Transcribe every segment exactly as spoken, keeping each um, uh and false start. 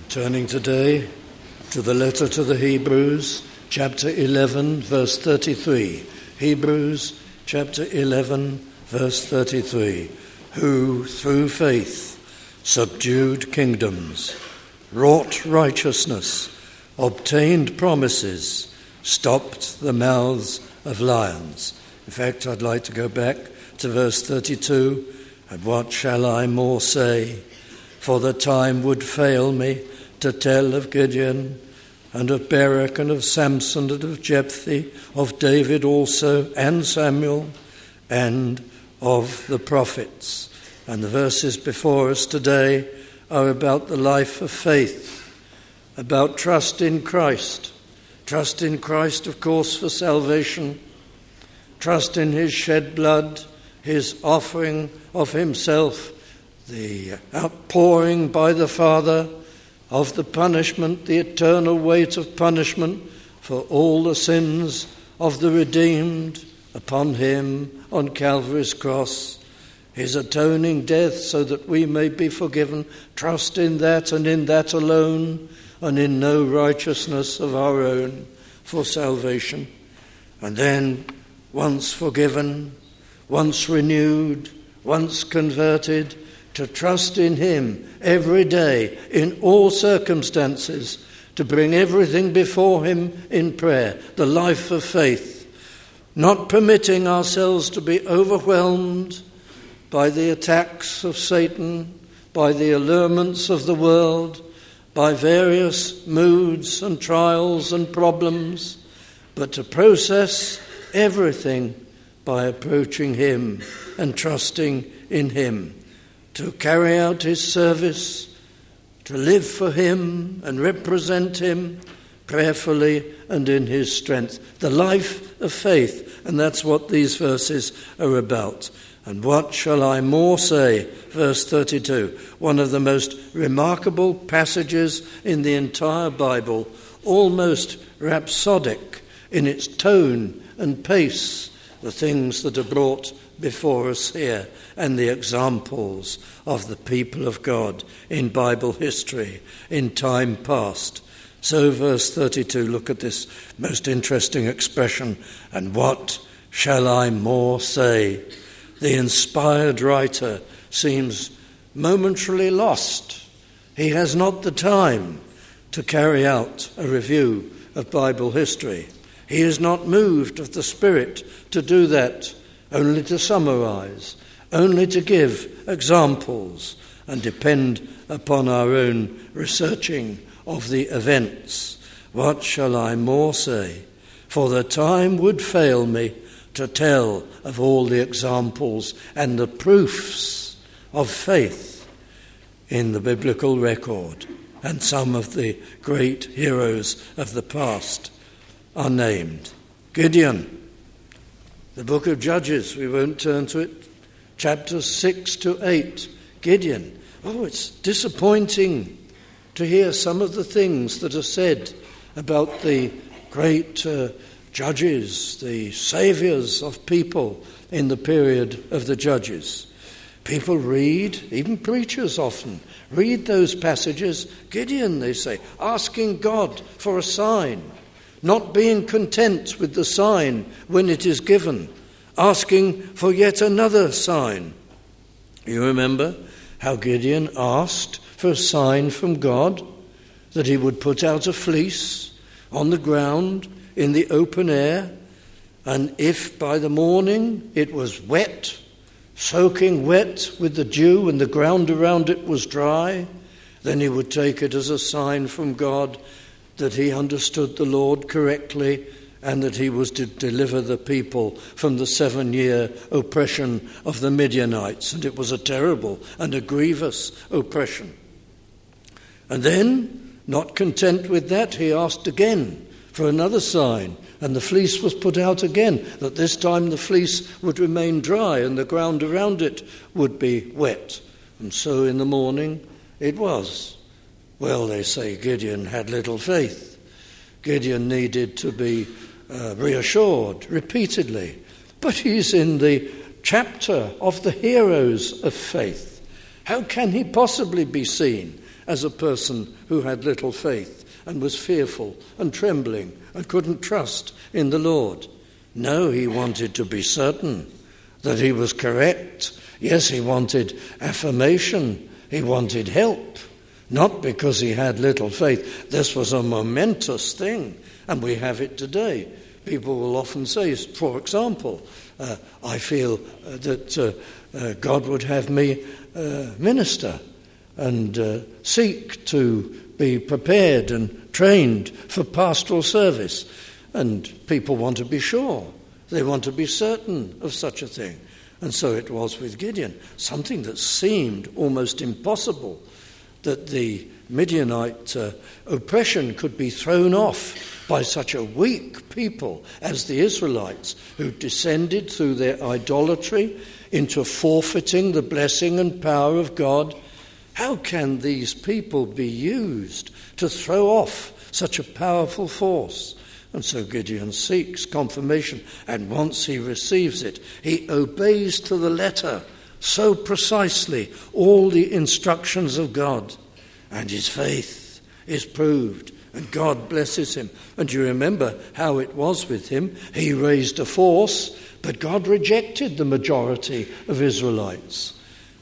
Turning today to the letter to the Hebrews, chapter eleven, verse thirty-three. Hebrews, chapter eleven, verse thirty-three. Who, through faith, subdued kingdoms, wrought righteousness, obtained promises, stopped the mouths of lions. In fact, I'd like to go back to verse thirty-two. And what shall I more say? For the time would fail me to tell of Gideon, and of Barak, and of Samson, and of Jephthah, of David also, and Samuel, and of the prophets. And the verses before us today are about the life of faith, about trust in Christ. Trust in Christ, of course, for salvation. Trust in his shed blood, his offering of himself, the outpouring by the Father of the punishment, the eternal weight of punishment for all the sins of the redeemed upon him on Calvary's cross, his atoning death so that we may be forgiven. Trust in that and in that alone, and in no righteousness of our own for salvation. And then, once forgiven, once renewed, once converted, to trust in him every day, in all circumstances, to bring everything before him in prayer, the life of faith, not permitting ourselves to be overwhelmed by the attacks of Satan, by the allurements of the world, by various moods and trials and problems, but to process everything by approaching him and trusting in him, to carry out his service, to live for him and represent him prayerfully and in his strength. The life of faith, and that's what these verses are about. And what shall I more say? Verse thirty-two, one of the most remarkable passages in the entire Bible, almost rhapsodic in its tone and pace, the things that are brought before us here and the examples of the people of God in Bible history in time past. So verse thirty-two, look at this most interesting expression. And what shall I more say? The inspired writer seems momentarily lost. He has not the time to carry out a review of Bible history. He is not moved of the Spirit to do that, only to summarize, only to give examples and depend upon our own researching of the events. What shall I more say? For the time would fail me to tell of all the examples and the proofs of faith in the biblical record. And some of the great heroes of the past are named. Gideon, the book of Judges, we won't turn to it, chapters six to eight. Gideon. Oh, it's disappointing to hear some of the things that are said about the great uh, judges, the saviors of people in the period of the judges. People read, even preachers often, read those passages. Gideon, they say, asking God for a sign, not being content with the sign when it is given, asking for yet another sign. You remember how Gideon asked for a sign from God, that he would put out a fleece on the ground in the open air, and if by the morning it was wet, soaking wet with the dew, and the ground around it was dry, then he would take it as a sign from God that he understood the Lord correctly and that he was to deliver the people from the seven-year oppression of the Midianites. And it was a terrible and a grievous oppression. And then, not content with that, he asked again for another sign, and the fleece was put out again, that this time the fleece would remain dry and the ground around it would be wet. And so in the morning it was. Well, they say Gideon had little faith. Gideon needed to be uh, reassured repeatedly. But he's in the chapter of the heroes of faith. How can he possibly be seen as a person who had little faith and was fearful and trembling and couldn't trust in the Lord. No, he wanted to be certain that he was correct. Yes, he wanted affirmation. He wanted help. Not because he had little faith. This was a momentous thing, and we have it today. People will often say, for example, uh, I feel uh, that uh, uh, God would have me uh, minister and uh, seek to be prepared and trained for pastoral service. And people want to be sure. They want to be certain of such a thing. And so it was with Gideon, something that seemed almost impossible, that the Midianite uh, oppression could be thrown off by such a weak people as the Israelites, who descended through their idolatry into forfeiting the blessing and power of God. How can these people be used to throw off such a powerful force? And so Gideon seeks confirmation, and once he receives it, he obeys to the letter, so precisely, all the instructions of God, and his faith is proved, and God blesses him. And you remember how it was with him. He raised a force, but God rejected the majority of Israelites,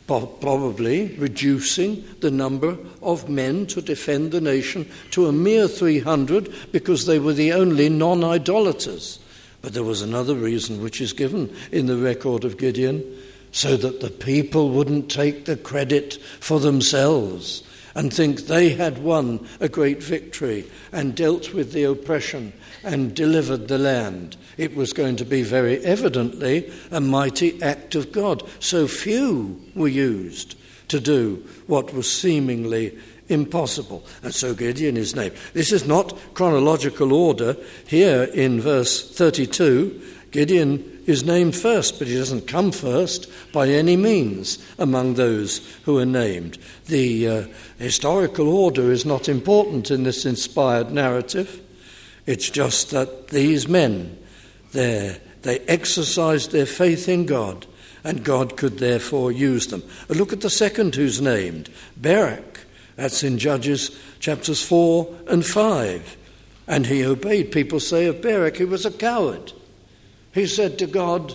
probably reducing the number of men to defend the nation to a mere three hundred, because they were the only non-idolaters. But there was another reason which is given in the record of Gideon, so that the people wouldn't take the credit for themselves and think they had won a great victory and dealt with the oppression and delivered the land. It was going to be very evidently a mighty act of God. So few were used to do what was seemingly impossible. And so Gideon is named. This is not chronological order. Here in verse thirty-two, Gideon is named first, but he doesn't come first by any means among those who are named. The uh, historical order is not important in this inspired narrative. It's just that these men, they exercised their faith in God, and God could therefore use them. Look at the second who's named, Barak. That's in Judges chapters four and five. And he obeyed. People say of Barak, he was a coward. He said to God,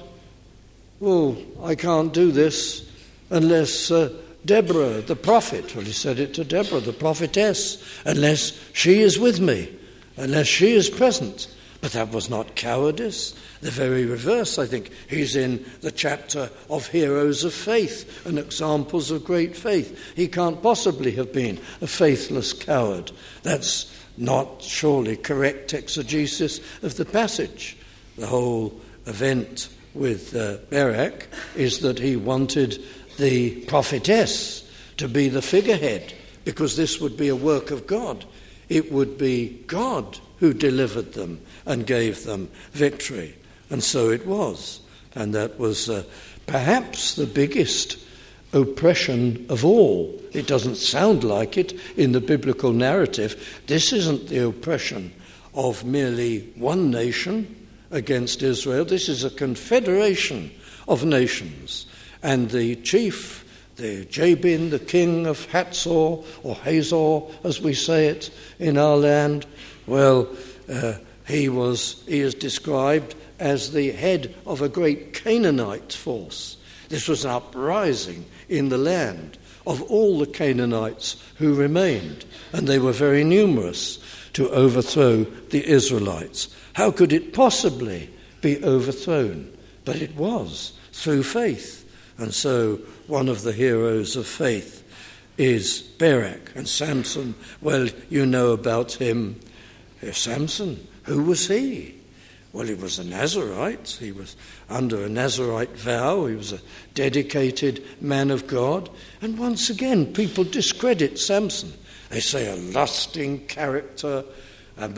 well, I can't do this unless uh, Deborah, the prophet, well, he said it to Deborah, the prophetess, unless she is with me, unless she is present. But that was not cowardice. The very reverse, I think. He's in the chapter of heroes of faith and examples of great faith. He can't possibly have been a faithless coward. That's not surely correct exegesis of the passage. The whole event with uh, Barak is that he wanted the prophetess to be the figurehead, because this would be a work of God. It would be God who delivered them and gave them victory. And so it was. And that was uh, perhaps the biggest oppression of all. It doesn't sound like it in the biblical narrative. This isn't the oppression of merely one nation against Israel. This is a confederation of nations. And the chief, the Jabin, the king of Hatzor, or Hazor, as we say it in our land, well, uh, he was, he is described as the head of a great Canaanite force. This was an uprising in the land of all the Canaanites who remained, and they were very numerous, to overthrow the Israelites. How could it possibly be overthrown? But it was, through faith. And so one of the heroes of faith is Barak. And Samson, well, you know about him. Samson, who was he? Well, he was a Nazirite. He was under a Nazirite vow. He was a dedicated man of God. And once again, people discredit Samson. They say a lusting character, an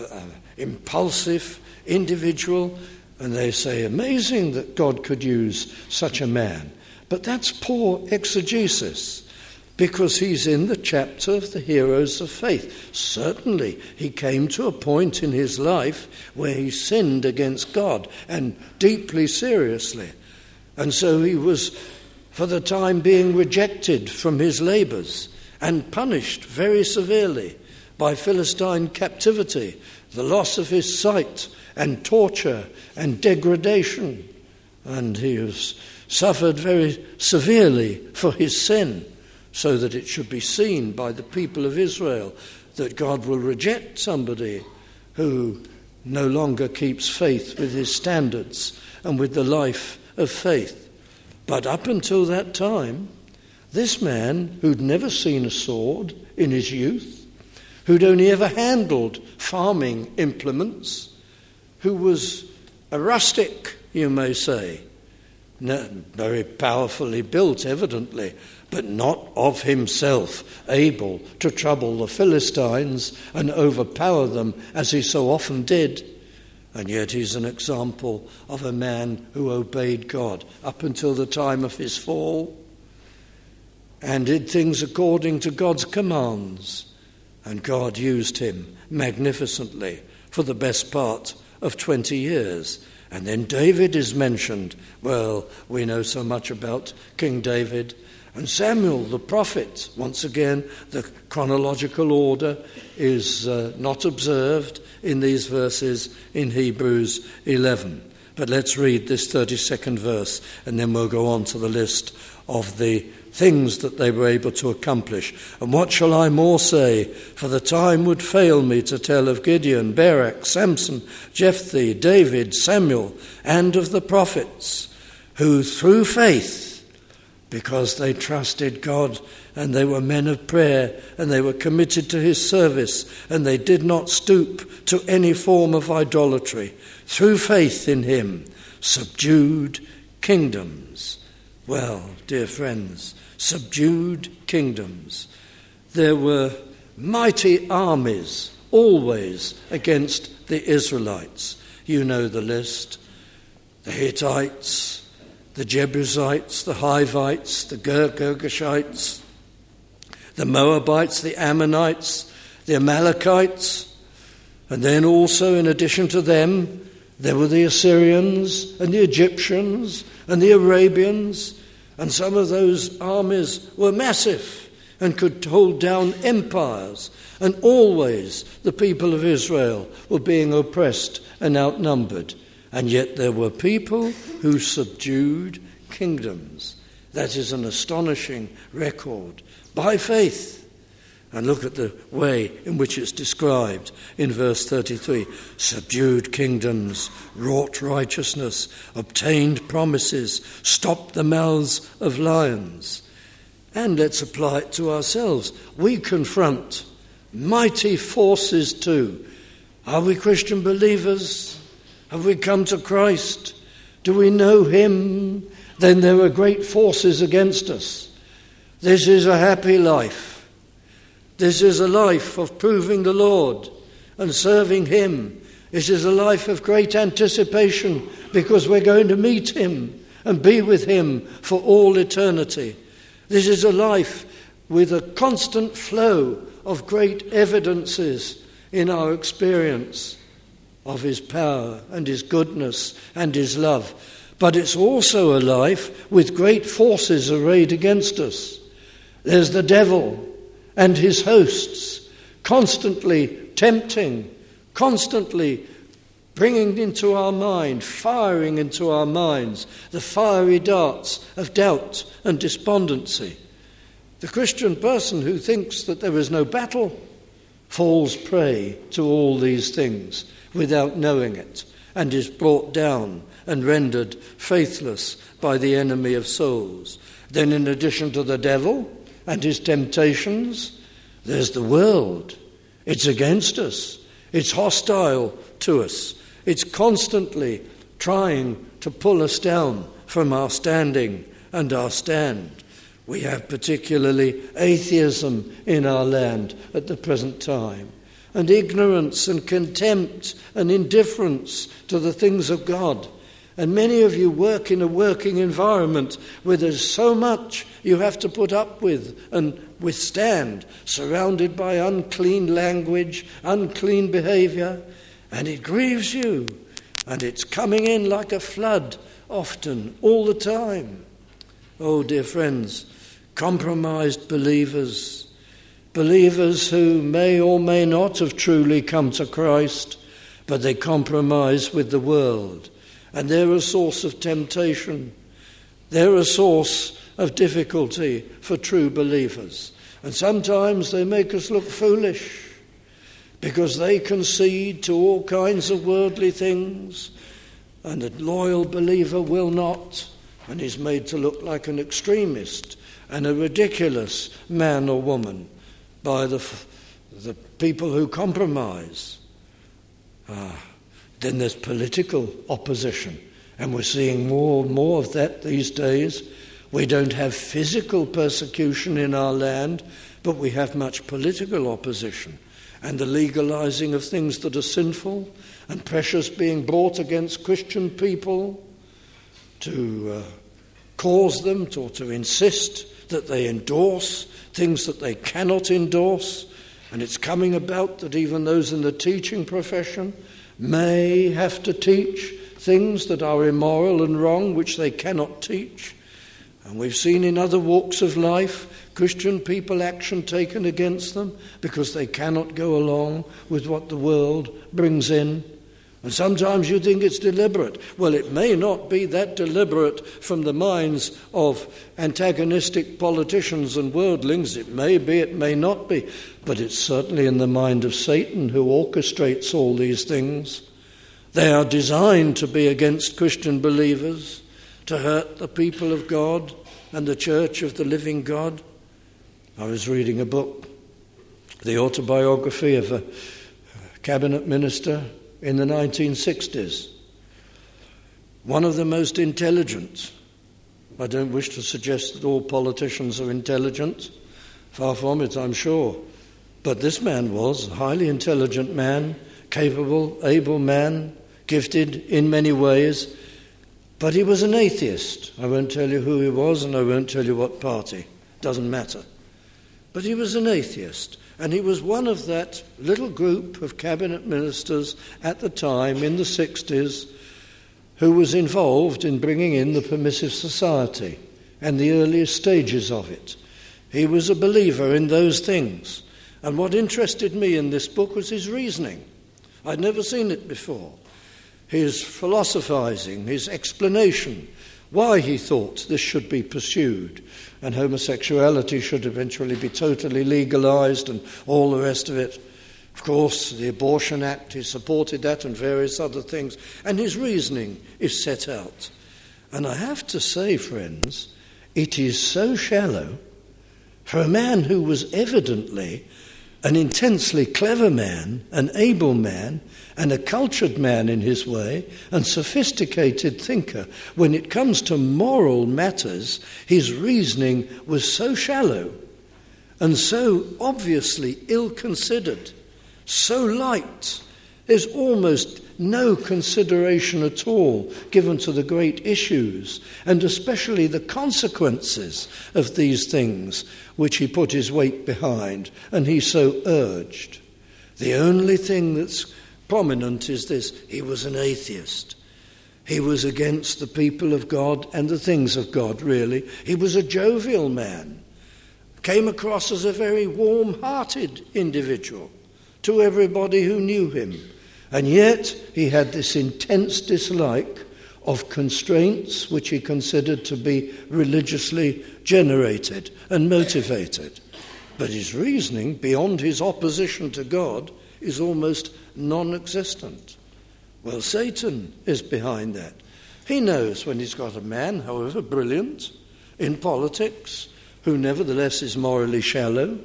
impulsive individual, and they say amazing that God could use such a man. But that's poor exegesis, because he's in the chapter of the heroes of faith. Certainly, he came to a point in his life where he sinned against God, and deeply seriously. And so he was, for the time being, rejected from his labours. and punished very severely by Philistine captivity, the loss of his sight and torture and degradation. And he has suffered very severely for his sin, so that it should be seen by the people of Israel that God will reject somebody who no longer keeps faith with his standards and with the life of faith. But up until that time, this man, who'd never seen a sword in his youth, who'd only ever handled farming implements, who was a rustic, you may say, very powerfully built, evidently, but not of himself able to trouble the Philistines and overpower them as he so often did. And yet he's an example of a man who obeyed God up until the time of his fall and did things according to God's commands. And God used him magnificently for the best part of twenty years. And then David is mentioned. Well, we know so much about King David. And Samuel, the prophet, once again, the chronological order is uh, not observed in these verses in Hebrews eleven. But let's read this thirty-second verse, and then we'll go on to the list of the things that they were able to accomplish. And what shall I more say? For the time would fail me to tell of Gideon, Barak, Samson, Jephthah, David, Samuel, and of the prophets, who through faith, because they trusted God and they were men of prayer and they were committed to his service and they did not stoop to any form of idolatry, through faith in him, subdued kingdoms. Well, dear friends, subdued kingdoms. There were mighty armies always against the Israelites. You know the list. The Hittites, the Jebusites, the Hivites, the Girgashites, the Moabites, the Ammonites, the Amalekites, and then also, in addition to them, there were the Assyrians and the Egyptians and the Arabians, and some of those armies were massive and could hold down empires, and always the people of Israel were being oppressed and outnumbered. And yet there were people who subdued kingdoms. That is an astonishing record by faith. And look at the way in which it's described in verse thirty-three. Subdued kingdoms, wrought righteousness, obtained promises, stopped the mouths of lions. And let's apply it to ourselves. We confront mighty forces too. Are we Christian believers? Have we come to Christ? Do we know him? Then there are great forces against us. This is a happy life. This is a life of proving the Lord and serving him. This is a life of great anticipation because we're going to meet him and be with him for all eternity. This is a life with a constant flow of great evidences in our experience of his power and his goodness and his love. But it's also a life with great forces arrayed against us. There's the devil and his hosts constantly tempting, constantly bringing into our mind, firing into our minds, the fiery darts of doubt and despondency. The Christian person who thinks that there is no battle falls prey to all these things without knowing it, and is brought down and rendered faithless by the enemy of souls. Then in addition to the devil and his temptations, there's the world. It's against us. It's hostile to us. It's constantly trying to pull us down from our standing and our stand. We have particularly atheism in our land at the present time, and ignorance and contempt and indifference to the things of God. And many of you work in a working environment where there's so much you have to put up with and withstand, surrounded by unclean language, unclean behavior, and it grieves you, and it's coming in like a flood often, all the time. Oh, dear friends, compromised believers Believers who may or may not have truly come to Christ, but they compromise with the world. And they're a source of temptation. They're a source of difficulty for true believers. And sometimes they make us look foolish because they concede to all kinds of worldly things, and a loyal believer will not, and is made to look like an extremist and a ridiculous man or woman by the, the people who compromise. Ah, then there's political opposition, and we're seeing more and more of that these days. We don't have physical persecution in our land, but we have much political opposition, and the legalizing of things that are sinful, and pressures being brought against Christian people to uh, cause them to, or to insist that they endorse things that they cannot endorse. And it's coming about that even those in the teaching profession may have to teach things that are immoral and wrong, which they cannot teach. And we've seen in other walks of life Christian people action taken against them because they cannot go along with what the world brings in. And sometimes you think it's deliberate. Well, it may not be that deliberate from the minds of antagonistic politicians and worldlings. It may be, it may not be. But it's certainly in the mind of Satan, who orchestrates all these things. They are designed to be against Christian believers, to hurt the people of God and the church of the living God. I was reading a book, the autobiography of a cabinet minister in the nineteen sixties. One of the most intelligent. I don't wish to suggest that all politicians are intelligent. Far from it, I'm sure. But this man was a highly intelligent man, capable, able man, gifted in many ways. But he was an atheist. I won't tell you who he was, and I won't tell you what party. Doesn't matter. But he was an atheist. And he was one of that little group of cabinet ministers at the time, in the sixties, who was involved in bringing in the permissive society and the earliest stages of it. He was a believer in those things. And what interested me in this book was his reasoning. I'd never seen it before. His philosophizing, his explanation, why he thought this should be pursued and homosexuality should eventually be totally legalized and all the rest of it. Of course, the Abortion Act, he supported that and various other things. And his reasoning is set out. And I have to say, friends, it is so shallow for a man who was evidently an intensely clever man, an able man, and a cultured man in his way, and sophisticated thinker. When it comes to moral matters, his reasoning was so shallow and so obviously ill-considered, so light. There's almost no consideration at all given to the great issues, and especially the consequences of these things, which he put his weight behind, and he so urged. The only thing that's prominent is this: he was an atheist. He was against the people of God and the things of God, really. He was a jovial man, came across as a very warm-hearted individual to everybody who knew him. And yet he had this intense dislike of constraints which he considered to be religiously generated and motivated. But his reasoning, beyond his opposition to God, is almost non-existent. Well, Satan is behind that. He knows when he's got a man, however brilliant, in politics, who nevertheless is morally shallow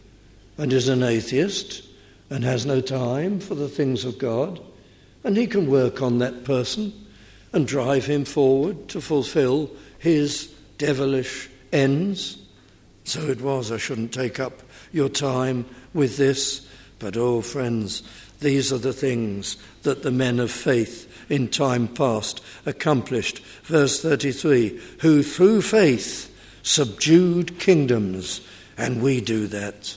and is an atheist and has no time for the things of God, and he can work on that person and drive him forward to fulfill his devilish ends. So it was. I shouldn't take up your time with this, but oh, friends, these are the things that the men of faith in time past accomplished. Verse thirty-three, who through faith subdued kingdoms, and we do that.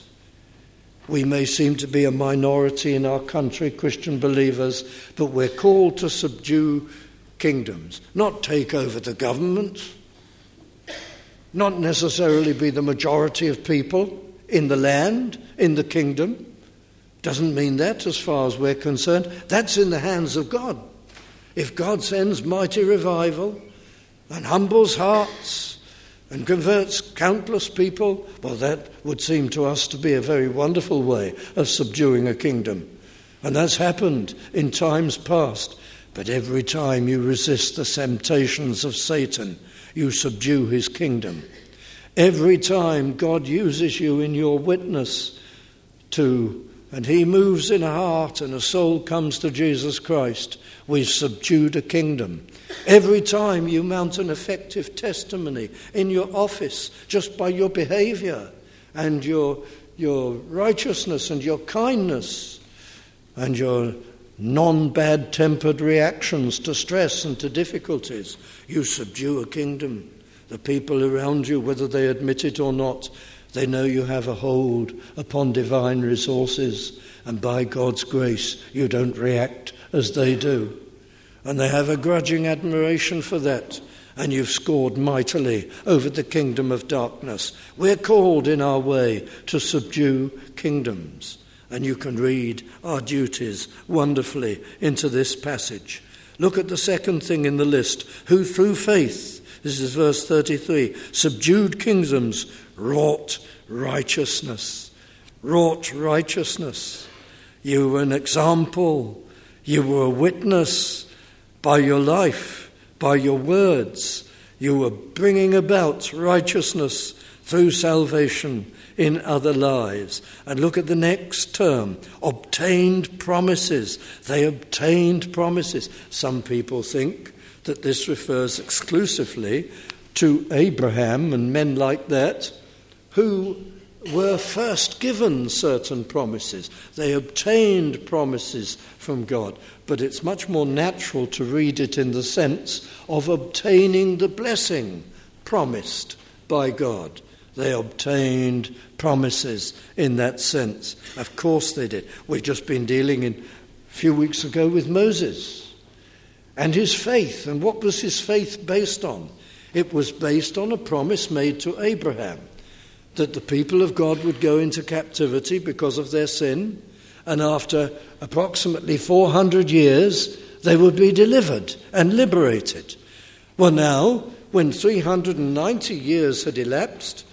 We may seem to be a minority in our country, Christian believers, but we're called to subdue kingdoms, not take over the government, not necessarily be the majority of people in the land, in the kingdom. Doesn't mean that as far as we're concerned. That's in the hands of God. If God sends mighty revival and humbles hearts and converts countless people, well, that would seem to us to be a very wonderful way of subduing a kingdom. And that's happened in times past. But every time you resist the temptations of Satan, you subdue his kingdom. Every time God uses you in your witness to, and he moves in a heart and a soul comes to Jesus Christ, we've subdued a kingdom. Every time you mount an effective testimony in your office, just by your behavior and your, your righteousness and your kindness and your non-bad-tempered reactions to stress and to difficulties, you subdue a kingdom. The people around you, whether they admit it or not, they know you have a hold upon divine resources, and by God's grace you don't react as they do. And they have a grudging admiration for that, and you've scored mightily over the kingdom of darkness. We're called in our way to subdue kingdoms. And you can read our duties wonderfully into this passage. Look at the second thing in the list. Who through faith, this is verse thirty-three, subdued kingdoms, wrought righteousness. Wrought righteousness. You were an example. You were a witness by your life, by your words. You were bringing about righteousness through salvation in other lives. And look at the next term, obtained promises. They obtained promises. Some people think that this refers exclusively to Abraham and men like that who were first given certain promises. They obtained promises from God. But it's much more natural to read it in the sense of obtaining the blessing promised by God. They obtained promises in that sense. Of course they did. We've just been dealing in, a few weeks ago with Moses and his faith. And what was his faith based on? It was based on a promise made to Abraham that the people of God would go into captivity because of their sin, and after approximately four hundred years they would be delivered and liberated. Well, now, when three hundred ninety years had elapsed,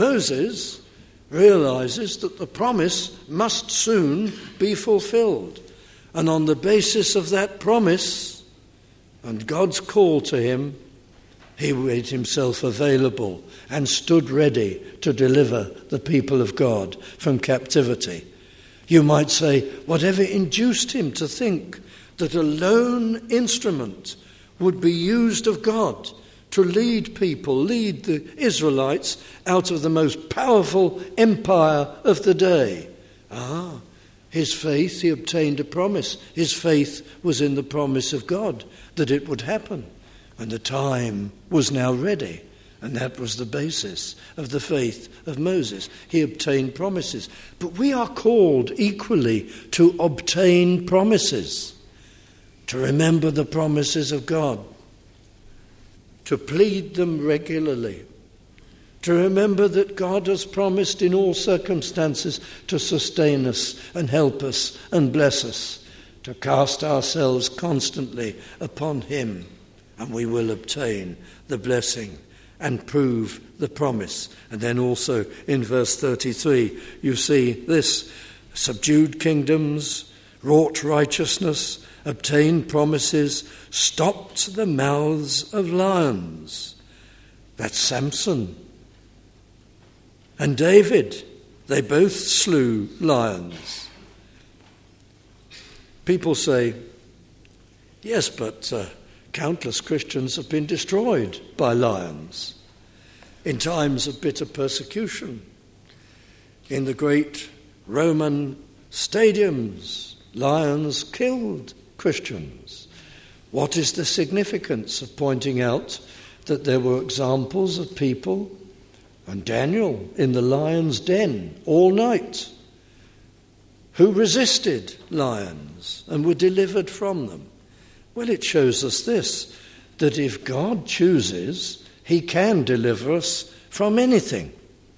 Moses realizes that the promise must soon be fulfilled. And on the basis of that promise and God's call to him, he made himself available and stood ready to deliver the people of God from captivity. You might say, whatever induced him to think that a lone instrument would be used of God to lead people, lead the Israelites out of the most powerful empire of the day? Ah, his faith, he obtained a promise. His faith was in the promise of God that it would happen. And the time was now ready. And that was the basis of the faith of Moses. He obtained promises. But we are called equally to obtain promises, to remember the promises of God, to plead them regularly, to remember that God has promised in all circumstances to sustain us and help us and bless us, to cast ourselves constantly upon him, and we will obtain the blessing and prove the promise. And then also in verse thirty-three, you see this: subdued kingdoms, wrought righteousness, obtained promises, stopped the mouths of lions. That's Samson and David. They both slew lions. People say, yes, but uh, countless Christians have been destroyed by lions in times of bitter persecution. In the great Roman stadiums, lions killed Christians. What is the significance of pointing out that there were examples of people, and Daniel in the lion's den all night, who resisted lions and were delivered from them? Well, it shows us this, that if God chooses, he can deliver us from anything.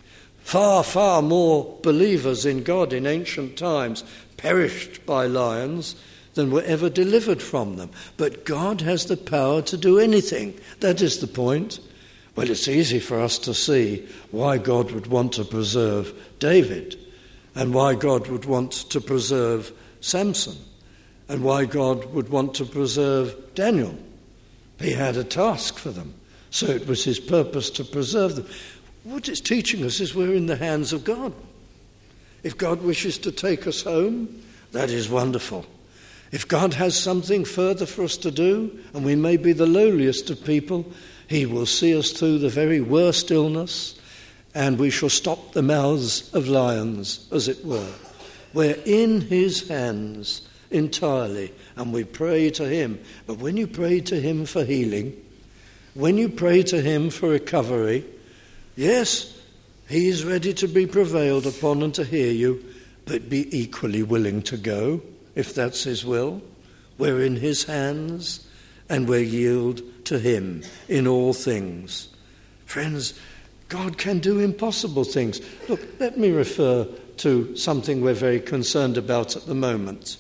Far, far more believers in God in ancient times perished by lions than were ever delivered from them. But God has the power to do anything. That is the point. Well, it's easy for us to see why God would want to preserve David and why God would want to preserve Samson and why God would want to preserve Daniel. He had a task for them, so it was his purpose to preserve them. What it's teaching us is we're in the hands of God. If God wishes to take us home, that is wonderful. If God has something further for us to do, and we may be the lowliest of people, he will see us through the very worst illness, and we shall stop the mouths of lions, as it were. We're in his hands entirely, and we pray to him. But when you pray to him for healing, when you pray to him for recovery, yes, he is ready to be prevailed upon and to hear you, but be equally willing to go, if that's his will. We're in his hands, and we yield to him in all things. Friends, God can do impossible things. Look, let me refer to something we're very concerned about at the moment.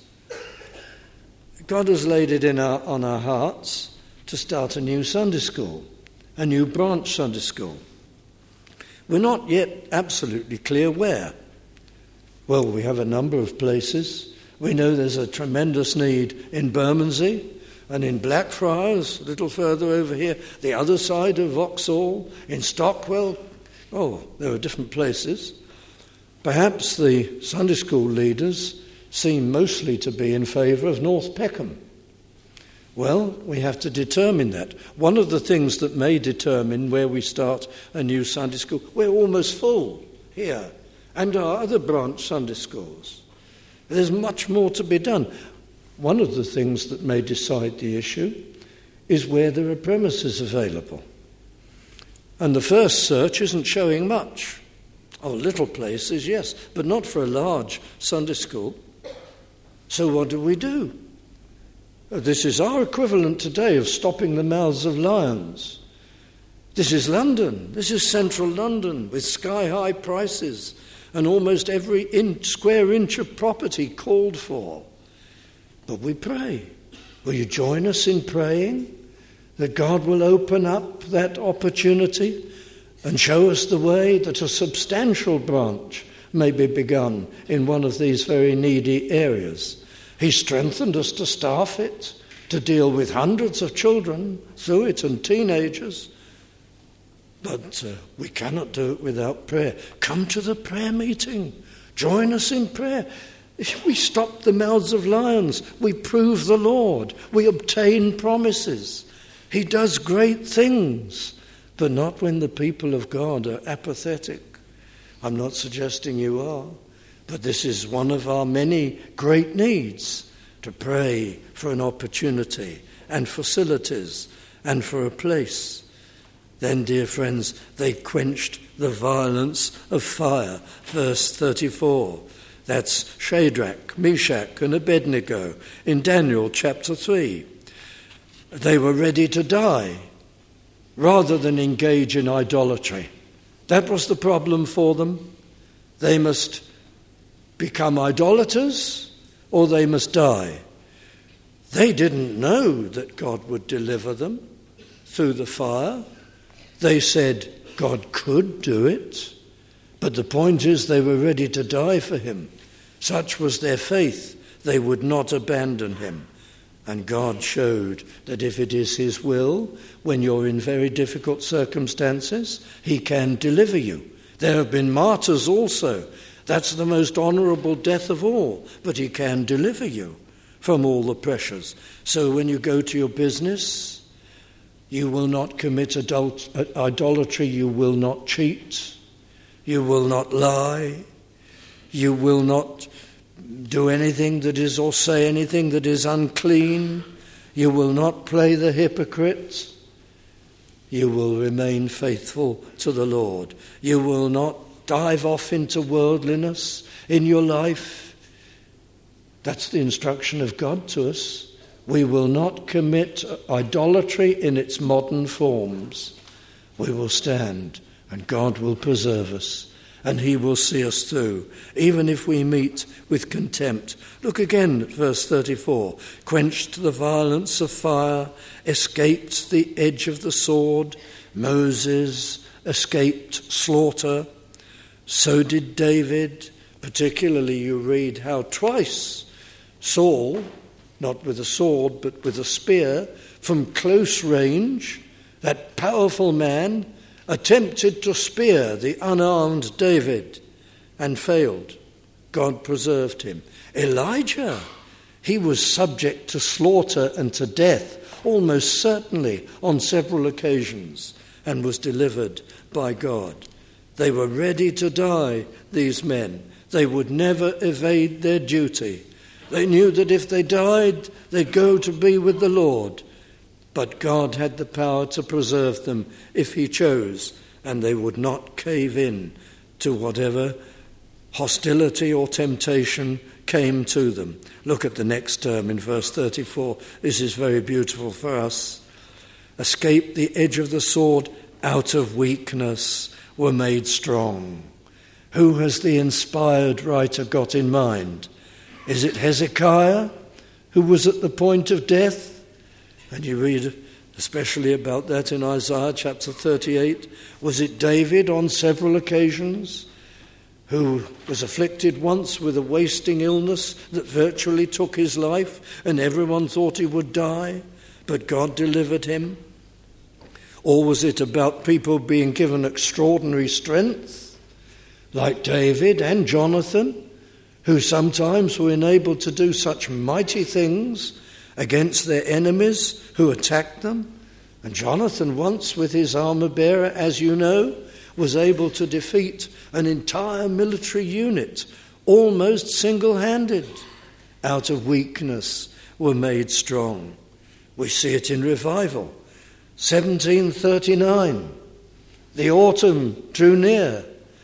God has laid it in our, on our hearts to start a new Sunday school, a new branch Sunday school. We're not yet absolutely clear where. Well, we have a number of places. We know there's a tremendous need in Bermondsey and in Blackfriars, a little further over here, the other side of Vauxhall, in Stockwell. Oh, there are different places. Perhaps the Sunday school leaders seem mostly to be in favour of North Peckham. Well, we have to determine that. One of the things that may determine where we start a new Sunday school, we're almost full here, and our other branch Sunday schools. There's much more to be done. One of the things that may decide the issue is where there are premises available. And the first search isn't showing much. Oh, little places, yes, but not for a large Sunday school. So what do we do? This is our equivalent today of stopping the mouths of lions. This is London. This is central London with sky-high prices and almost every inch, square inch of property called for. But we pray. Will you join us in praying that God will open up that opportunity and show us the way that a substantial branch may be begun in one of these very needy areas? He strengthened us to staff it, to deal with hundreds of children through it and teenagers. But uh, we cannot do it without prayer. Come to the prayer meeting. Join us in prayer. We stop the mouths of lions. We prove the Lord. We obtain promises. He does great things, but not when the people of God are apathetic. I'm not suggesting you are, but this is one of our many great needs, to pray for an opportunity and facilities and for a place. Then, dear friends, they quenched the violence of fire. Verse thirty-four. That's Shadrach, Meshach, and Abednego in Daniel chapter three. They were ready to die rather than engage in idolatry. That was the problem for them. They must become idolaters or they must die. They didn't know that God would deliver them through the fire. They said God could do it, but the point is they were ready to die for him. Such was their faith. They would not abandon him. And God showed that if it is his will, when you're in very difficult circumstances, he can deliver you. There have been martyrs also. That's the most honourable death of all. But he can deliver you from all the pressures. So when you go to your business, you will not commit adult, idolatry, you will not cheat, you will not lie, you will not do anything that is or say anything that is unclean, you will not play the hypocrite, you will remain faithful to the Lord. You will not dive off into worldliness in your life. That's the instruction of God to us. We will not commit idolatry in its modern forms. We will stand and God will preserve us. and he will see us through, even if we meet with contempt. Look again at verse thirty-four. Quenched the violence of fire, escaped the edge of the sword. Moses escaped slaughter. So did David. Particularly you read how twice Saul, not with a sword but with a spear, from close range, that powerful man, attempted to spear the unarmed David and failed. God preserved him. Elijah, he was subject to slaughter and to death, almost certainly on several occasions, and was delivered by God. They were ready to die, these men. They would never evade their duty. They knew that if they died, they'd go to be with the Lord. But God had the power to preserve them if he chose, and they would not cave in to whatever hostility or temptation came to them. Look at the next term in verse thirty-four. This is very beautiful for us. Escaped the edge of the sword, out of weakness were made strong. Who has the inspired writer got in mind? Is it Hezekiah, who was at the point of death? And you read especially about that in Isaiah chapter thirty-eight. Was it David on several occasions, who was afflicted once with a wasting illness that virtually took his life, and everyone thought he would die, but God delivered him? Or was it about people being given extraordinary strength, like David and Jonathan, who sometimes were enabled to do such mighty things against their enemies who attacked them? And Jonathan once, with his armor-bearer, as you know, was able to defeat an entire military unit, almost single-handed. Out of weakness were made strong. We see it in revival. seventeen thirty-nine, the autumn drew near.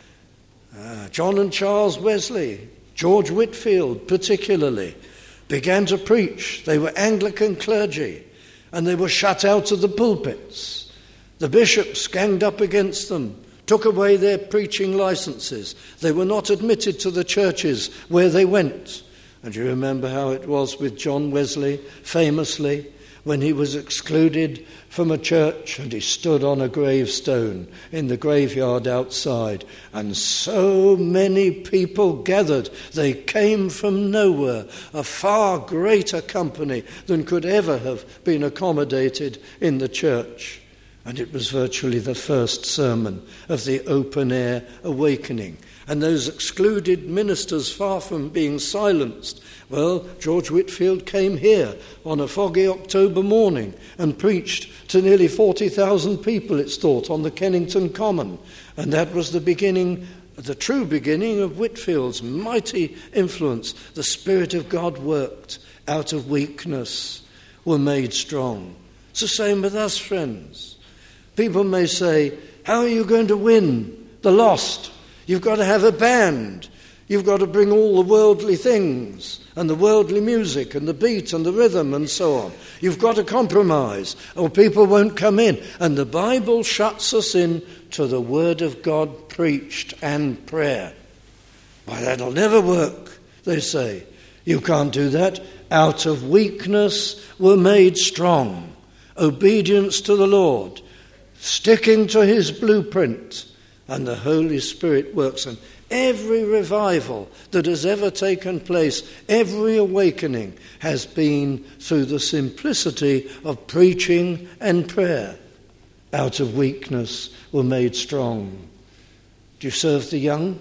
Uh, John and Charles Wesley, George Whitefield particularly, began to preach. They were Anglican clergy, and they were shut out of the pulpits. The bishops ganged up against them, took away their preaching licenses. They were not admitted to the churches where they went. And you remember how it was with John Wesley, famously, when he was excluded from a church and he stood on a gravestone in the graveyard outside, and so many people gathered. They came from nowhere, a far greater company than could ever have been accommodated in the church. And it was virtually the first sermon of the open-air awakening. And those excluded ministers, far from being silenced, well, George Whitefield came here on a foggy October morning and preached to nearly forty thousand people, it's thought, on the Kennington Common. And that was the beginning, the true beginning of Whitefield's mighty influence. The Spirit of God worked. Out of weakness were made strong. It's the same with us, friends. People may say, how are you going to win the lost? You've got to have a band. You've got to bring all the worldly things and the worldly music and the beat and the rhythm and so on. You've got to compromise or people won't come in. And the Bible shuts us in to the Word of God preached and prayer. Why, that'll never work, they say. You can't do that. Out of weakness were made strong. Obedience to the Lord, sticking to his blueprint, and the Holy Spirit works. And every revival that has ever taken place, every awakening, has been through the simplicity of preaching and prayer. Out of weakness were made strong. Do you serve the young?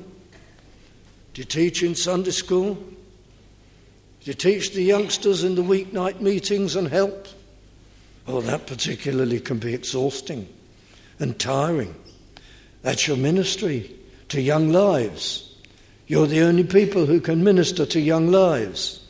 Do you teach in Sunday school? Do you teach the youngsters in the weeknight meetings and help? Oh, that particularly can be exhausting and tiring. That's your ministry to young lives. You're the only people who can minister to young lives.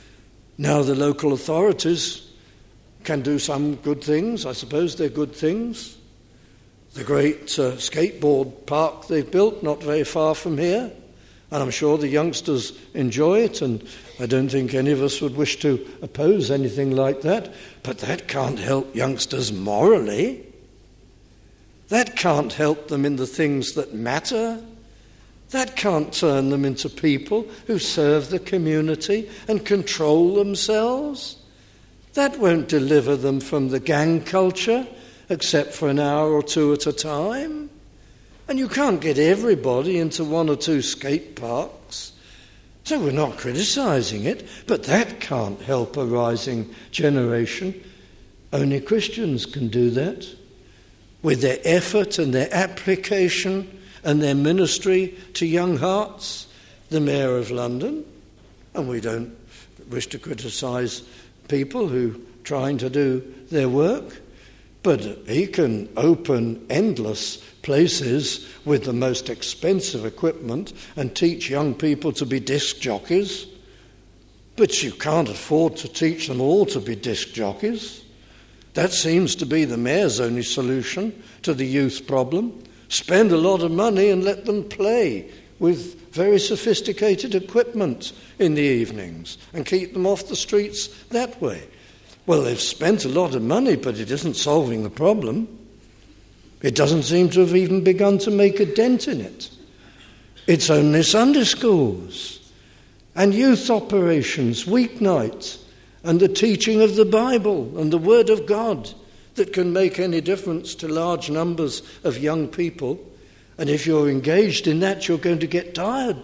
Now the local authorities can do some good things. I suppose they're good things. The great uh, skateboard park they've built not very far from here, and I'm sure the youngsters enjoy it, and I don't think any of us would wish to oppose anything like that, but that can't help youngsters morally. That can't help them in the things that matter. That can't turn them into people who serve the community and control themselves. That won't deliver them from the gang culture, except for an hour or two at a time. And you can't get everybody into one or two skate parks. So we're not criticising it, but that can't help a rising generation. Only Christians can do that. With their effort and their application and their ministry to young hearts. The Mayor of London, and we don't wish to criticise people who are trying to do their work, but he can open endless places with the most expensive equipment and teach young people to be disc jockeys. But you can't afford to teach them all to be disc jockeys. That seems to be the mayor's only solution to the youth problem. Spend a lot of money and let them play with very sophisticated equipment in the evenings and keep them off the streets that way. Well, they've spent a lot of money, but it isn't solving the problem. It doesn't seem to have even begun to make a dent in it. It's only Sunday schools and youth operations, weeknights, and the teaching of the Bible and the Word of God that can make any difference to large numbers of young people. And if you're engaged in that, you're going to get tired.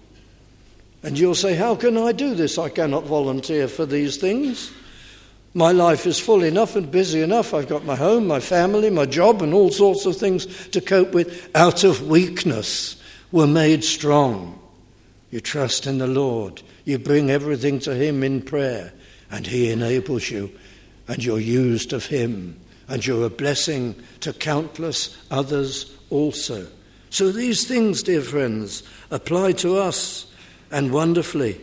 And you'll say, how can I do this? I cannot volunteer for these things. My life is full enough and busy enough. I've got my home, my family, my job, and all sorts of things to cope with. Out of weakness, we're made strong. You trust in the Lord. You bring everything to him in prayer, and he enables you, and you're used of him, and you're a blessing to countless others also. So these things, dear friends, apply to us, and wonderfully.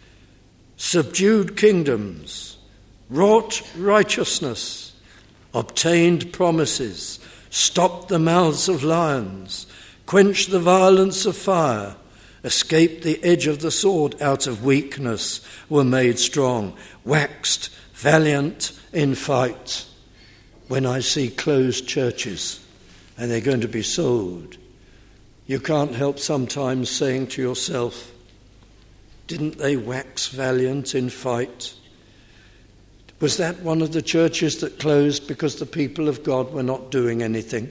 Subdued kingdoms, wrought righteousness, obtained promises, stopped the mouths of lions, quenched the violence of fire, escaped the edge of the sword, out of weakness were made strong, waxed valiant in fight. When I see closed churches and they're going to be sold, you can't help sometimes saying to yourself, didn't they wax valiant in fight? Was that one of the churches that closed because the people of God were not doing anything?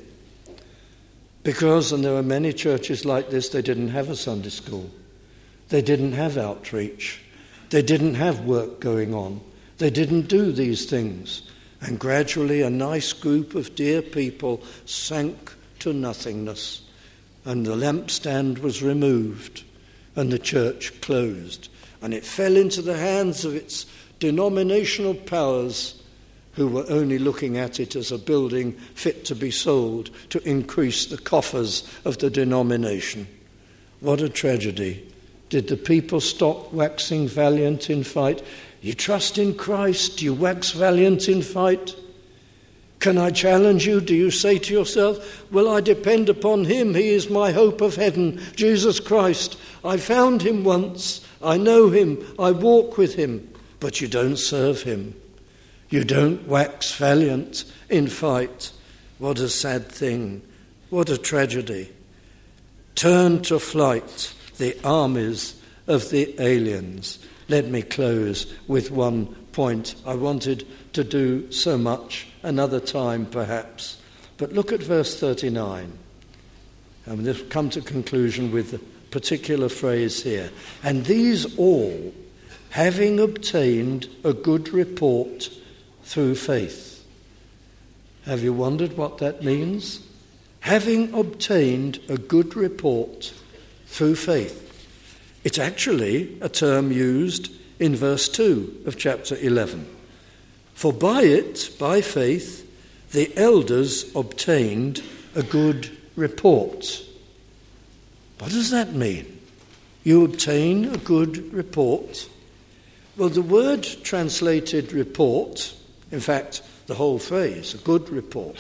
Because, and there are many churches like this, they didn't have a Sunday school. They didn't have outreach. They didn't have work going on. They didn't do these things. And gradually a nice group of dear people sank to nothingness. And the lampstand was removed and the church closed. And it fell into the hands of its denominational powers who were only looking at it as a building fit to be sold to increase the coffers of the denomination. What a tragedy. Did the people stop waxing valiant in fight? You trust in Christ, you wax valiant in fight? Can I challenge you? Do you say to yourself, well, I depend upon him, he is my hope of heaven, Jesus Christ. I found him once, I know him, I walk with him. But you don't serve him. You don't wax valiant in fight. What a sad thing. What a tragedy. Turn to flight the armies of the aliens. Let me close with one point. I wanted to do so much another time perhaps. But look at verse thirty-nine. And we'll come to conclusion with a particular phrase here. And these all, having obtained a good report through faith. Have you wondered what that means? Having obtained a good report through faith. It's actually a term used in verse two of chapter eleven. For by it, by faith, the elders obtained a good report. What does that mean? You obtain a good report? Well, the word translated report, in fact, the whole phrase, a good report,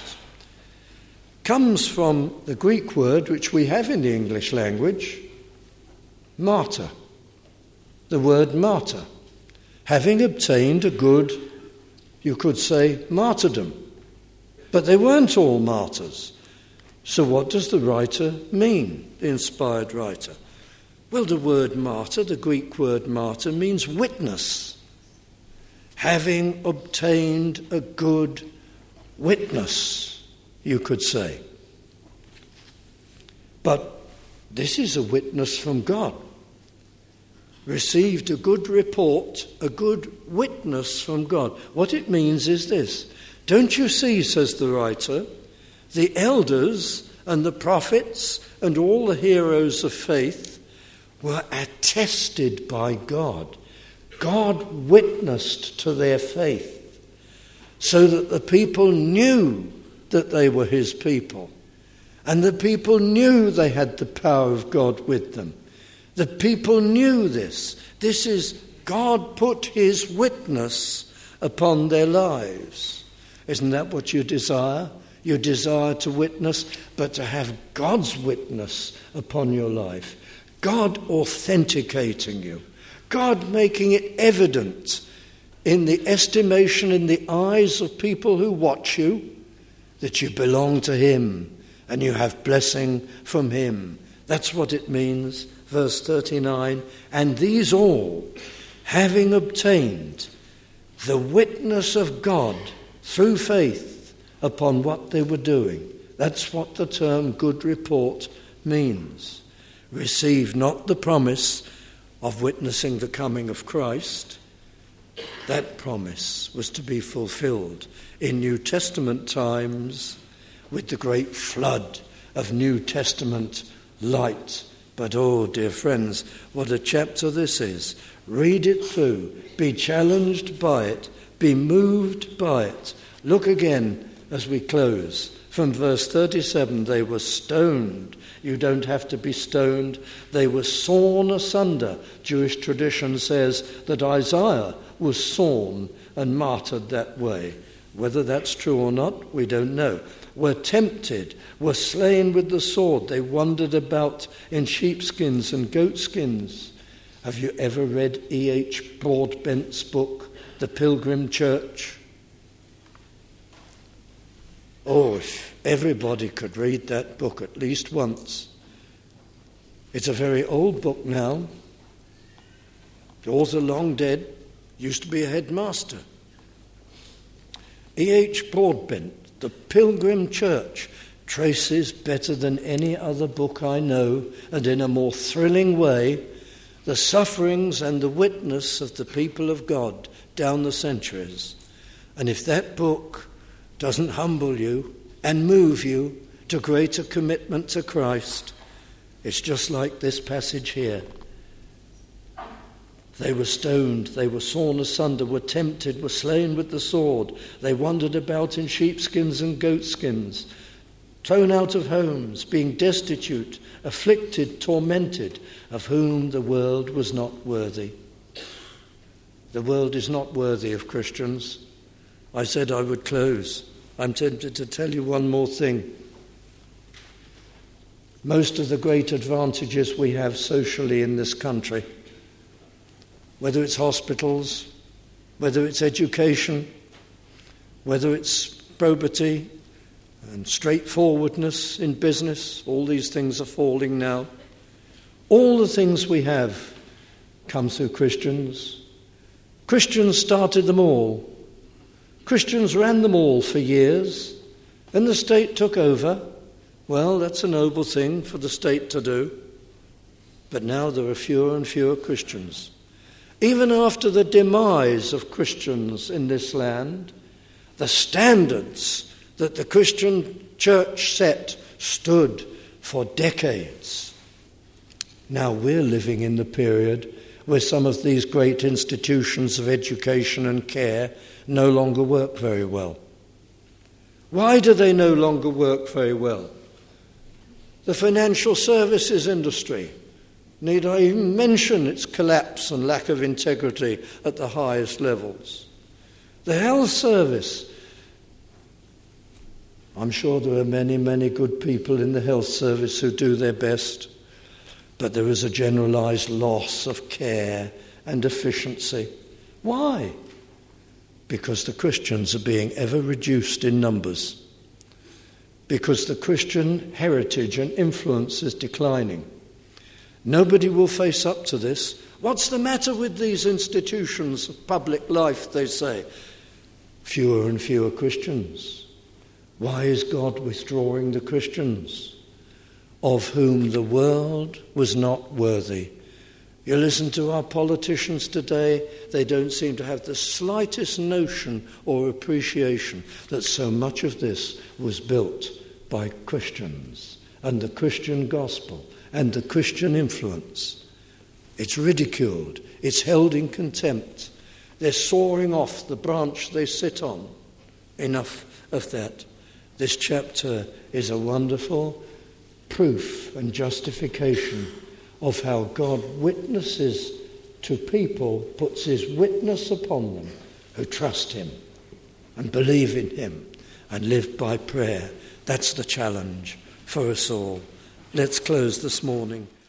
comes from the Greek word which we have in the English language, martyr. The word martyr. Having obtained a good, you could say, martyrdom. But they weren't all martyrs. So what does the writer mean, the inspired writer? Well, the word martyr, the Greek word martyr, means witness. Having obtained a good witness, you could say. But this is a witness from God. Received a good report, a good witness from God. What it means is this. Don't you see, says the writer, the elders and the prophets and all the heroes of faith were attested by God. God witnessed to their faith so that the people knew that they were his people. And the people knew they had the power of God with them. The people knew this. This is God put his witness upon their lives. Isn't that what you desire? You desire to witness, but to have God's witness upon your life. God authenticating you. God making it evident in the estimation, in the eyes of people who watch you, that you belong to him and you have blessing from him. That's what it means. Verse thirty-nine, and these all, having obtained the witness of God through faith upon what they were doing. That's what the term good report means. Receive not the promise of witnessing the coming of Christ. That promise was to be fulfilled in New Testament times with the great flood of New Testament light. But oh, dear friends, what a chapter this is. Read it through. Be challenged by it. Be moved by it. Look again as we close. From verse thirty-seven, they were stoned. You don't have to be stoned. They were sawn asunder. Jewish tradition says that Isaiah was sawn and martyred that way. Whether that's true or not, we don't know. Were tempted, were slain with the sword. They wandered about in sheepskins and goatskins. Have you ever read E H Broadbent's book, The Pilgrim Church? Oh, if everybody could read that book at least once. It's a very old book now. The author long dead, used to be a headmaster. E H Broadbent, The Pilgrim Church, traces better than any other book I know, and in a more thrilling way, the sufferings and the witness of the people of God down the centuries. And if that book doesn't humble you and move you to greater commitment to Christ, it's just like this passage here. They were stoned, they were sawn asunder, were tempted, were slain with the sword. They wandered about in sheepskins and goatskins, thrown out of homes, being destitute, afflicted, tormented, of whom the world was not worthy. The world is not worthy of Christians. I said I would close. I'm tempted to tell you one more thing. Most of the great advantages we have socially in this country, whether it's hospitals, whether it's education, whether it's probity and straightforwardness in business, all these things are falling now. All the things we have come through Christians. Christians started them all. Christians ran them all for years, and the state took over. Well, that's a noble thing for the state to do. But now there are fewer and fewer Christians. Even after the demise of Christians in this land, the standards that the Christian church set stood for decades. Now we're living in the period where some of these great institutions of education and care no longer work very well. Why do they no longer work very well? The financial services industry, need I even mention its collapse and lack of integrity at the highest levels? The health service. I'm sure there are many, many good people in the health service who do their best, but there is a generalized loss of care and efficiency. Why? Because the Christians are being ever reduced in numbers. because the Christian heritage and influence is declining. Nobody will face up to this. What's the matter with these institutions of public life, they say? Fewer and fewer Christians. Why is God withdrawing the Christians, of whom the world was not worthy? You listen to our politicians today, they don't seem to have the slightest notion or appreciation that so much of this was built by Christians and the Christian gospel and the Christian influence. It's ridiculed, it's held in contempt. They're sawing off the branch they sit on. Enough of that. This chapter is a wonderful proof and justification of how God witnesses to people, puts his witness upon them who trust him and believe in him and live by prayer. That's the challenge for us all. Let's close this morning.